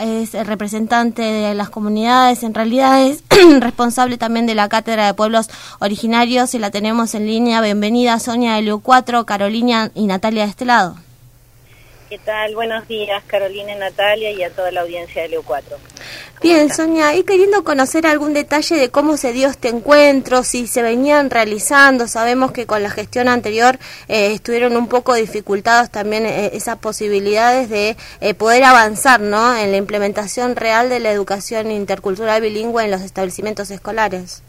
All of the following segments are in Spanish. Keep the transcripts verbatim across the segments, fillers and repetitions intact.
es representante de las comunidades, en realidad es responsable también de la Cátedra de Pueblos Originarios y la tenemos en línea. Bienvenida Sonia de Leo cuatro, Carolina y Natalia de este lado. ¿Qué tal? Buenos días, Carolina y Natalia, y a toda la audiencia de Leo cuatro. Bien, Sonia, y queriendo conocer algún detalle de cómo se dio este encuentro, si se venían realizando, sabemos que con la gestión anterior eh, estuvieron un poco dificultados también eh, esas posibilidades de eh, poder avanzar, ¿no?, en la implementación real de la educación intercultural bilingüe en los establecimientos escolares.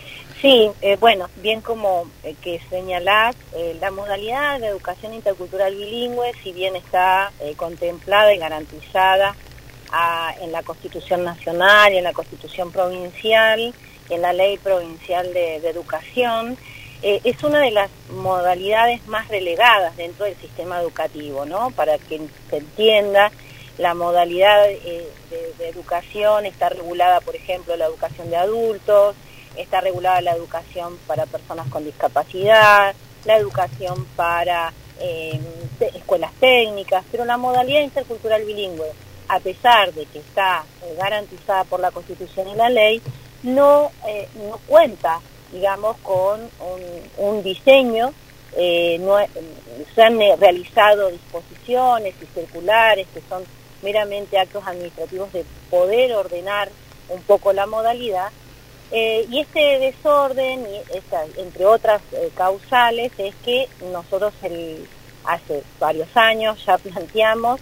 Sí, eh, bueno, bien como eh, que señalás, eh, la modalidad de educación intercultural bilingüe, si bien está eh, contemplada y garantizada a, en la Constitución Nacional y en la Constitución Provincial, en la Ley Provincial de, de Educación, eh, es una de las modalidades más relegadas dentro del sistema educativo, ¿no? Para que se entienda, la modalidad eh, de, de educación está regulada, por ejemplo, la educación de adultos, está regulada la educación para personas con discapacidad, la educación para eh, te, escuelas técnicas, pero la modalidad intercultural bilingüe, a pesar de que está eh, garantizada por la Constitución y la ley, no, eh, no cuenta, digamos, con un, un diseño, eh, no, se han eh, realizado disposiciones y circulares que son meramente actos administrativos de poder ordenar un poco la modalidad. Eh, y este desorden, y esta, entre otras eh, causales, es que nosotros el, hace varios años ya planteamos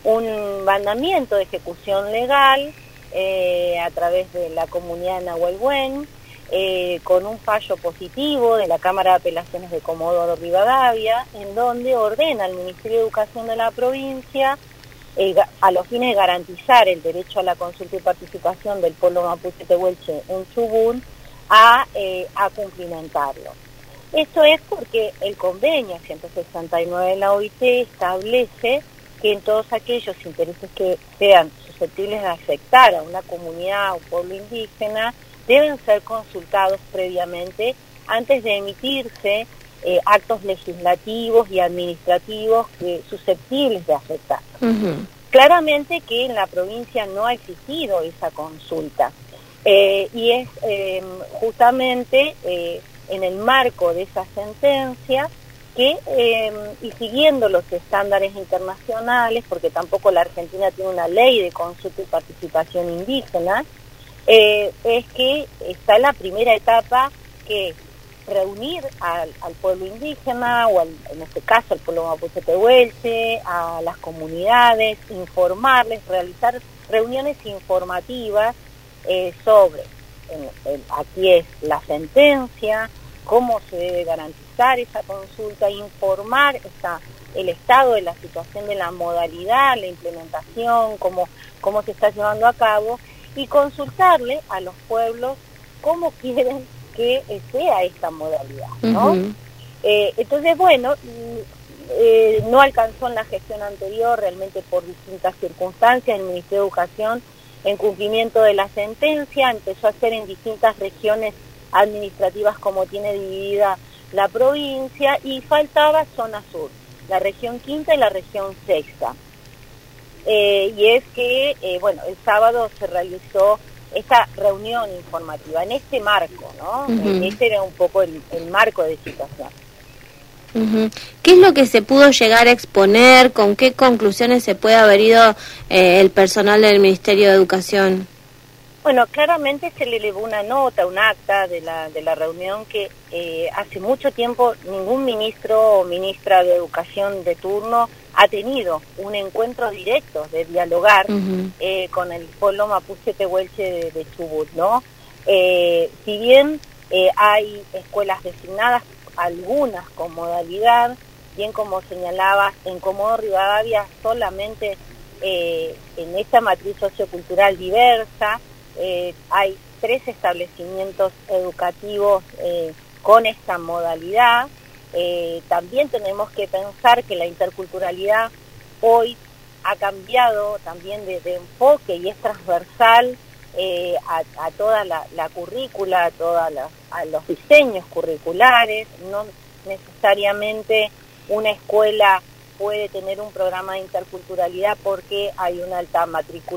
un mandamiento de ejecución legal eh, a través de la comunidad de Nahuelbuén, eh, con un fallo positivo de la Cámara de Apelaciones de Comodoro Rivadavia, en donde ordena al Ministerio de Educación de la provincia, Eh, a los fines de garantizar el derecho a la consulta y participación del pueblo mapuche tehuelche en Chubut, a, eh, a cumplimentarlo. Esto es porque el convenio ciento sesenta y nueve de la O I T establece que en todos aquellos intereses que sean susceptibles de afectar a una comunidad o pueblo indígena deben ser consultados previamente antes de emitirse Eh, actos legislativos y administrativos que, susceptibles de afectar. Uh-huh. Claramente que en la provincia no ha existido esa consulta eh, y es eh, justamente eh, en el marco de esa sentencia que, eh, y siguiendo los estándares internacionales, porque tampoco la Argentina tiene una ley de consulta y participación indígena, eh, es que está la primera etapa, que reunir al, al pueblo indígena, o al, en este caso al pueblo mapuche tehuelche, a las comunidades, informarles, realizar reuniones informativas eh, sobre, en, en, aquí es la sentencia, cómo se debe garantizar esa consulta, informar esta, el estado de la situación de la modalidad, la implementación, cómo, cómo se está llevando a cabo, y consultarle a los pueblos cómo quieren que sea esta modalidad, ¿no? Uh-huh. Eh, entonces, bueno, eh, no alcanzó en la gestión anterior, realmente por distintas circunstancias, el Ministerio de Educación, en cumplimiento de la sentencia, empezó a hacer en distintas regiones administrativas como tiene dividida la provincia, y faltaba zona sur, la región quinta y la región sexta. Eh, y es que, eh, bueno, el sábado se realizó esta reunión informativa, en este marco, ¿no? Uh-huh. Este era un poco el, el marco de situación. Uh-huh. ¿Qué es lo que se pudo llegar a exponer? ¿Con qué conclusiones se puede haber ido eh, el personal del Ministerio de Educación? Bueno, claramente se le elevó una nota, un acta de la, de la reunión que eh, hace mucho tiempo ningún ministro o ministra de Educación de turno ha tenido un encuentro directo de dialogar uh-huh. eh, con el pueblo mapuche tehuelche de, de Chubut, ¿no? Eh, si bien eh, hay escuelas designadas, algunas con modalidad, bien como señalaba, en Comodoro Rivadavia solamente eh, en esta matriz sociocultural diversa, eh, hay tres establecimientos educativos eh, con esta modalidad. Eh, también tenemos que pensar que la interculturalidad hoy ha cambiado también de, de enfoque y es transversal eh, a, a toda la, la currícula, a todos los diseños curriculares. No necesariamente una escuela puede tener un programa de interculturalidad porque hay una alta matrícula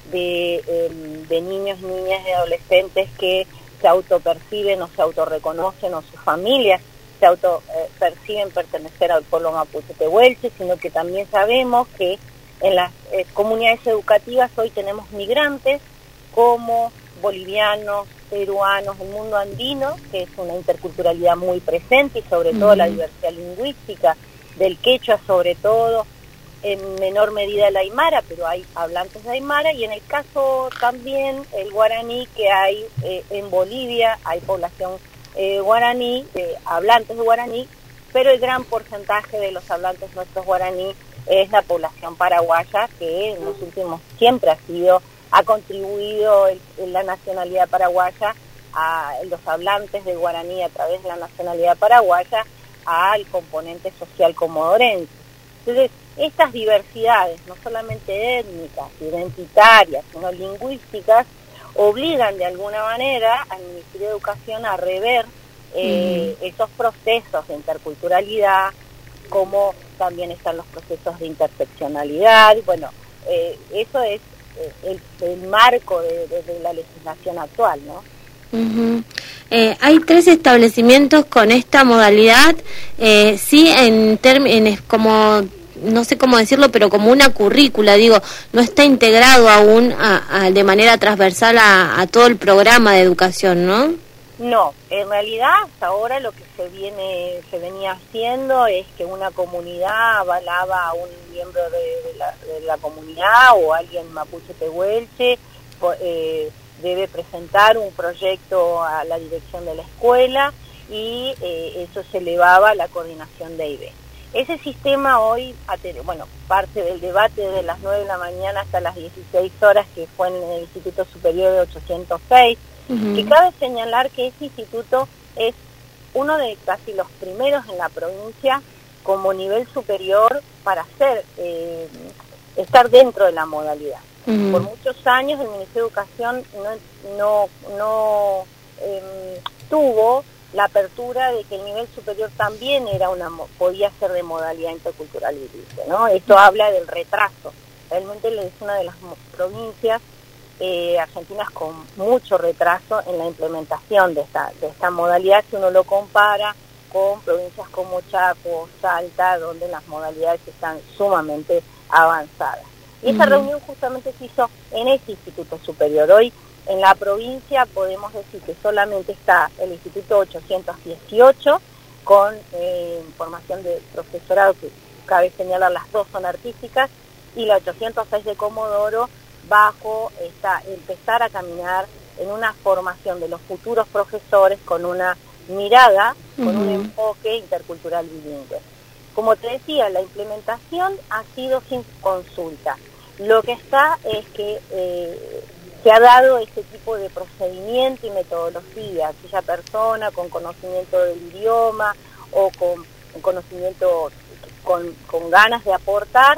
de, eh, de niños, niñas y adolescentes que se autoperciben o se autorreconocen, o sus familias se autoperciben eh, pertenecer al pueblo mapuche tehuelche, sino que también sabemos que en las eh, comunidades educativas hoy tenemos migrantes como bolivianos, peruanos, el mundo andino, que es una interculturalidad muy presente, y sobre todo uh-huh. la diversidad lingüística del quechua, sobre todo, en menor medida el aymara, pero hay hablantes de aymara, y en el caso también el guaraní, que hay eh, en Bolivia, hay población eh, guaraní, eh, hablantes de guaraní, pero el gran porcentaje de los hablantes nuestros guaraní es la población paraguaya, que en los últimos siempre ha sido, ha contribuido el, en la nacionalidad paraguaya, a los hablantes de guaraní a través de la nacionalidad paraguaya, al componente social comodorense. Entonces, estas diversidades, no solamente étnicas, identitarias, sino lingüísticas, obligan de alguna manera al Ministerio de Educación a rever eh, mm. esos procesos de interculturalidad, como también están los procesos de interseccionalidad. Bueno, eh, eso es eh, el, el marco de, de, de la legislación actual, ¿no? Uh-huh. Eh, hay tres establecimientos con esta modalidad, eh, sí, en términos como, no sé cómo decirlo, pero como una currícula, digo, no está integrado aún a, a, de manera transversal a, a todo el programa de educación, ¿no? No, en realidad hasta ahora lo que se viene se venía haciendo es que una comunidad avalaba a un miembro de, de, la, de la comunidad o alguien mapuche tehuelche, eh, debe presentar un proyecto a la dirección de la escuela y eh, eso se elevaba a la coordinación de I B. Ese sistema hoy, bueno, parte del debate desde las nueve de la mañana hasta las dieciséis horas, que fue en el Instituto Superior de ochocientos seis, uh-huh. que cabe señalar que ese instituto es uno de casi los primeros en la provincia como nivel superior para hacer, eh, estar dentro de la modalidad. Uh-huh. Por muchos años el Ministerio de Educación no, no, no eh, tuvo la apertura de que el nivel superior también era una podía ser de modalidad intercultural bilingüe, ¿no? Esto habla del retraso. Realmente es una de las provincias eh, argentinas con mucho retraso en la implementación de esta, de esta modalidad, si uno lo compara con provincias como Chaco, Salta, donde las modalidades están sumamente avanzadas. Y esa uh-huh. reunión justamente se hizo en ese Instituto Superior. Hoy en la provincia podemos decir que solamente está el Instituto ochocientos dieciocho con eh, formación de profesorado, que cabe señalar las dos son artísticas, y la ochocientos seis de Comodoro bajo esta, empezar a caminar en una formación de los futuros profesores con una mirada, uh-huh. con un enfoque intercultural bilingüe. Como te decía, la implementación ha sido sin consulta. Lo que está es que eh, se ha dado este tipo de procedimiento y metodología. Aquella persona con conocimiento del idioma o con conocimiento, con, con ganas de aportar,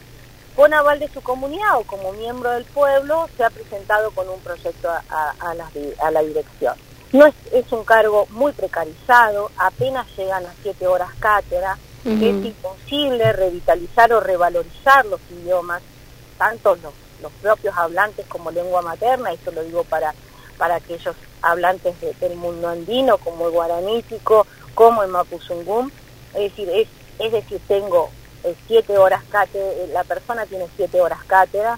con aval de su comunidad o como miembro del pueblo, se ha presentado con un proyecto a, a, a, la, a la dirección. No es, es un cargo muy precarizado, apenas llegan a siete horas cátedra, uh-huh. es imposible revitalizar o revalorizar los idiomas, tanto los, los propios hablantes como lengua materna, esto lo digo para, para aquellos hablantes de, del mundo andino, como el guaranítico, como el mapuzungún, es decir, es, es decir, tengo eh, siete horas cátedra, la persona tiene siete horas cátedra,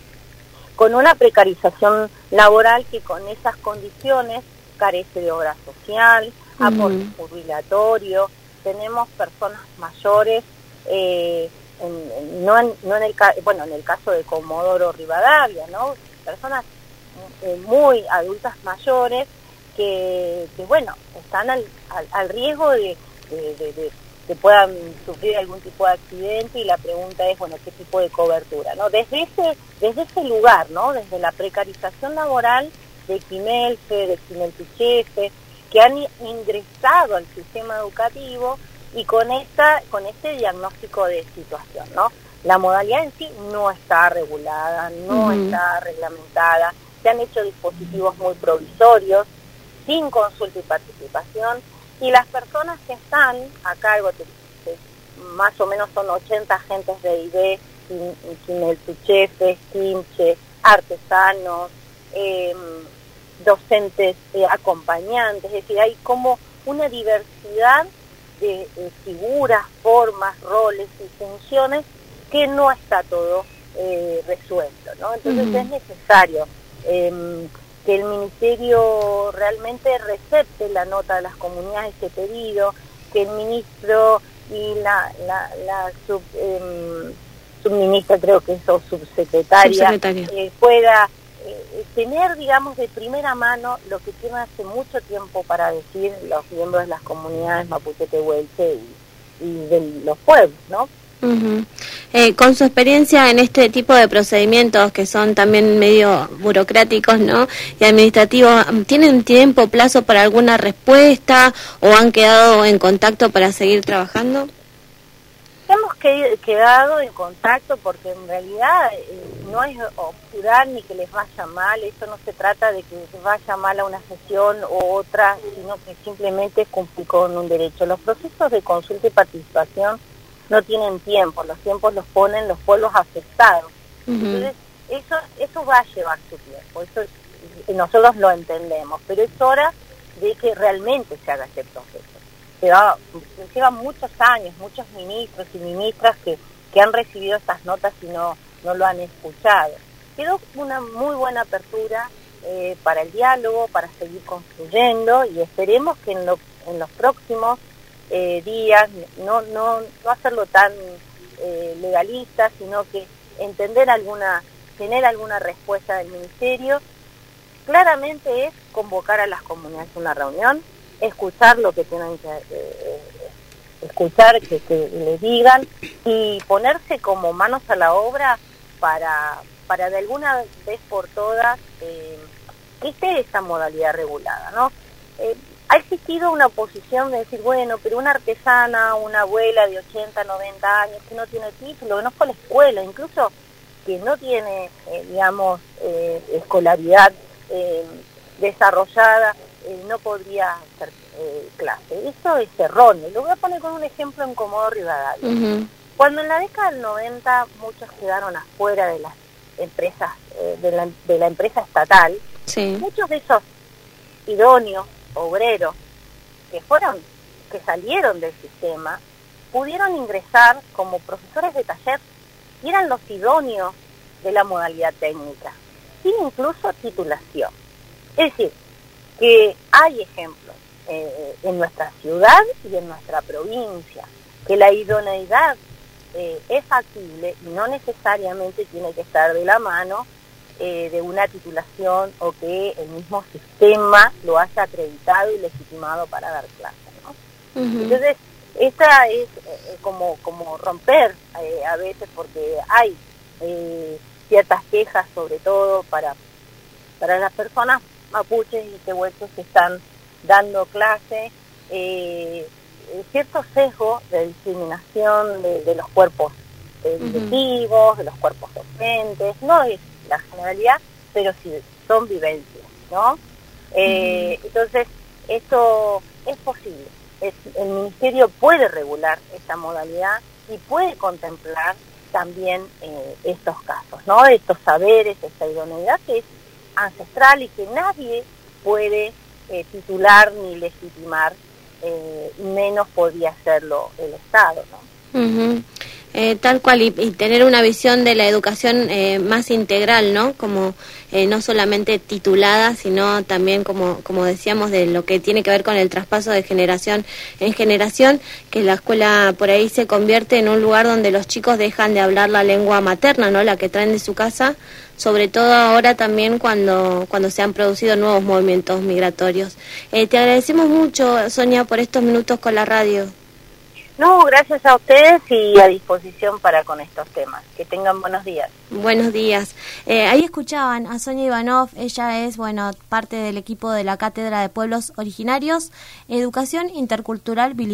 con una precarización laboral que con esas condiciones carece de obra social, uh-huh. aporte jubilatorio, tenemos personas mayores, eh, En, en, no, en, no en el bueno en el caso de Comodoro Rivadavia, ¿no? Personas eh, muy adultas mayores que, que bueno, están al, al, al riesgo de, de, de, de que puedan sufrir algún tipo de accidente, y la pregunta es, bueno, ¿qué tipo de cobertura? ¿No? Desde ese, desde ese lugar, ¿no? Desde la precarización laboral de Quimelfe, de Quimeltuchefe, que han ingresado al sistema educativo, y con esta con este diagnóstico de situación, ¿no? La modalidad en sí no está regulada, no uh-huh. está reglamentada, se han hecho dispositivos muy provisorios, sin consulta y participación, y las personas que están a cargo, de, de, más o menos son ochenta agentes de I B, Quimeltuchefe, Quimche, artesanos, eh, docentes eh, acompañantes, es decir, hay como una diversidad de eh, figuras, formas, roles y funciones que no está todo eh, resuelto, ¿no? Entonces uh-huh. es necesario eh, que el Ministerio realmente recepte la nota de las comunidades, ese pedido, que el ministro y la, la, la sub, eh, subministra, creo que es, o subsecretaria, eh, pueda eh, tener, digamos, de primera mano lo que tienen hace mucho tiempo para decir los miembros de las comunidades mapuche tehuelche y, y de los pueblos, ¿no? Uh-huh. Eh, con su experiencia en este tipo de procedimientos que son también medio burocráticos, ¿no?, y administrativos, ¿tienen tiempo, plazo para alguna respuesta o han quedado en contacto para seguir trabajando? Hemos que, quedado en contacto porque en realidad eh, no es obturar ni que les vaya mal, eso no se trata de que les vaya mal a una sesión u otra, sino que simplemente cumplir con un derecho. Los procesos de consulta y participación no tienen tiempo, los tiempos los ponen los pueblos afectados. Uh-huh. Entonces, eso eso va a llevar su tiempo, eso nosotros lo entendemos, pero es hora de que realmente se haga este proceso. Lleva, lleva muchos años, muchos ministros y ministras que, que han recibido estas notas y no, no lo han escuchado. Quedó una muy buena apertura eh, para el diálogo, para seguir construyendo, y esperemos que en, lo, en los próximos eh, días no, no, no hacerlo tan eh, legalista, sino que entender alguna, tener alguna respuesta del Ministerio. Claramente es convocar a las comunidades a una reunión, escuchar lo que tienen que eh, escuchar, que, que le digan, y ponerse como manos a la obra para, para de alguna vez por todas eh, que esté esa modalidad regulada, ¿no? Eh, ha existido una oposición de decir, bueno, pero una artesana, una abuela de ochenta, noventa años que no tiene título, que no fue a la escuela, incluso que no tiene, eh, digamos, eh, escolaridad eh, desarrollada, Eh, no podría hacer eh, clase. Eso es erróneo. Lo voy a poner con un ejemplo en Comodoro Rivadavia. Uh-huh. Cuando en la década del noventa muchos quedaron afuera de las empresas, eh, de, la, de la empresa estatal, sí. Muchos de esos idóneos, obreros, que fueron, que salieron del sistema, pudieron ingresar como profesores de taller y eran los idóneos de la modalidad técnica, sin incluso titulación. Es decir, que hay ejemplos eh, en nuestra ciudad y en nuestra provincia, que la idoneidad eh, es factible y no necesariamente tiene que estar de la mano eh, de una titulación o que el mismo sistema lo haya acreditado y legitimado para dar clases, ¿no? Uh-huh. Entonces, esta es eh, como, como romper eh, a veces, porque hay eh, ciertas quejas, sobre todo para, para las personas mapuches y tehuelches que están dando clase, eh, cierto sesgo de discriminación de, de los cuerpos eh, directivos, uh-huh. de los cuerpos docentes, no es la generalidad, pero sí son vivencias, ¿no? Eh, uh-huh. Entonces, esto es posible, es, el Ministerio puede regular esta modalidad y puede contemplar también eh, estos casos, ¿no? Estos saberes, esta idoneidad que es ancestral y que nadie puede eh, titular ni legitimar, eh, menos podría hacerlo el Estado, ¿no? Uh-huh. Eh, tal cual, y, y tener una visión de la educación eh, más integral, ¿no? Como eh, no solamente titulada, sino también, como como decíamos, de lo que tiene que ver con el traspaso de generación en generación, que la escuela por ahí se convierte en un lugar donde los chicos dejan de hablar la lengua materna, ¿no? La que traen de su casa, sobre todo ahora también cuando cuando se han producido nuevos movimientos migratorios. Eh, te agradecemos mucho, Sonia, por estos minutos con la radio. No, gracias a ustedes y a disposición para con estos temas. Que tengan buenos días. Buenos días. Eh, ahí escuchaban a Sonia Ivanov, ella es, bueno, parte del equipo de la Cátedra de Pueblos Originarios, Educación Intercultural Bilingüe.